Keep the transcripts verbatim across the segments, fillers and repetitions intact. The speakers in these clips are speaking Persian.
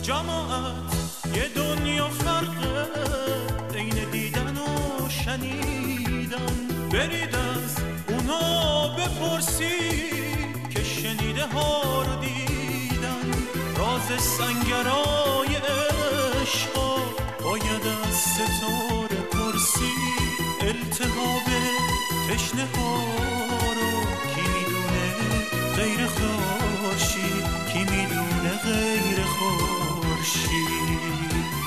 جماعت یه دنیا فرقه بین دیدن و شنیدن. برید از اونا بپرسی که شنیده ها رو دیدن. راز سنگرای عشقا باید از ستاره پرسی. التهاب تشنه ها رو کی میدونه غیر خورشید، کی میدونه غیر خورشید.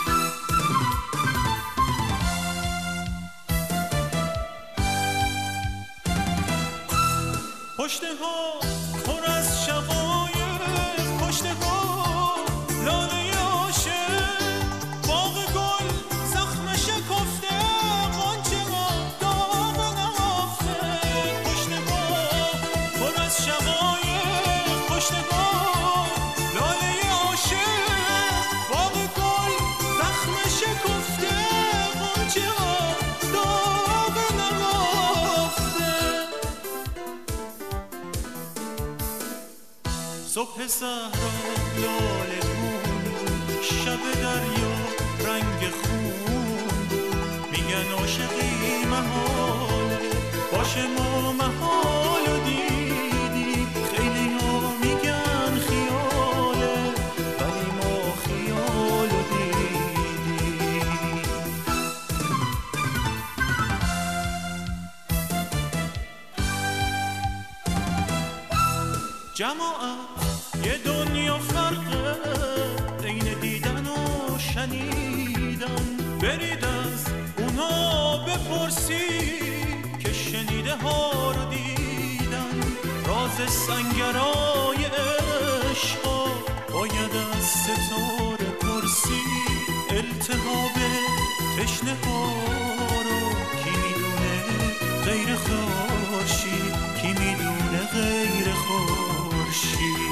پشته ها پر از شقایق، پشته ها لاله عاشق، باغ گل زخم شکفته، غنچه ها داغ نهفته. پشته ها پر از شقایق، پشته ها لاله عاشق، باغ گل زخم شکفته، غنچه ها داغ نهفته. صبح صحرا لاله بود، شب دریا رنگ خون. میگن عاشقی محاله، باشه ما محال دیدیم. خیلی ها میگن خیاله، ولی ما خیال دیدیم. جماعت یه دنیا فرقه بین دیدن و شنیدن. برید از اونا بپرسی که شنیده ها رو دیدن. راز سنگرای عشقا باید از ستاره پرسی. التهاب تشنه ها رو کی میدونه غیر خورشید، کی میدونه غیر خورشید.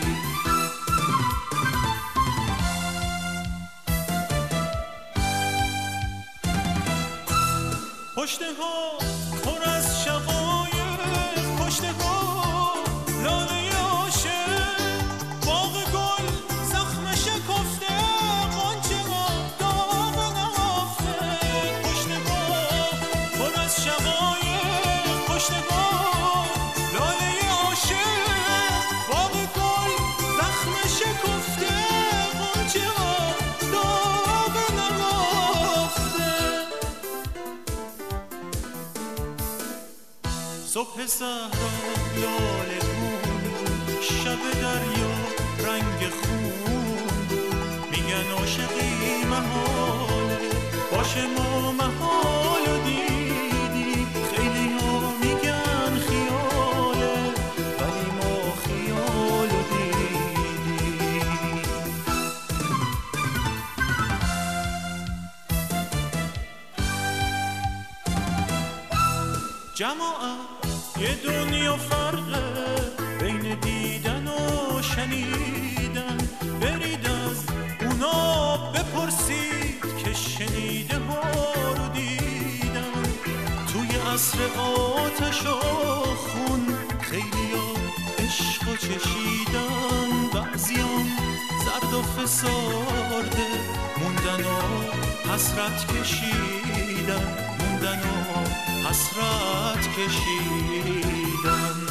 پشته ها پر از شقایق، پشته ها لاله عاشق، باغ گل زخم شکفته، غنچه ها داغ نهفته. پشته ها پر از شقایق، پشته ها لاله عاشق، باغ گل زخم شکفته، غنچه ها داغ نهفته. صبح صحرا لاله بود، شب دریا رنگ خون. میگن عاشقی محاله، باشه ما محال دیدیم. خیلی ها میگن خیاله، ولی ما خیال دیدیم. جماعت یه دنیا فرقه بین دیدن و شنیدن. برید از اونا بپرسید که شنیده ها رو دیدن. توی عصر آتش و خون خیلیا عشق و چشیدن. بعضیان زرد و فسارده موندن و حسرت کشیدن، موندن و حسرت کشیدن.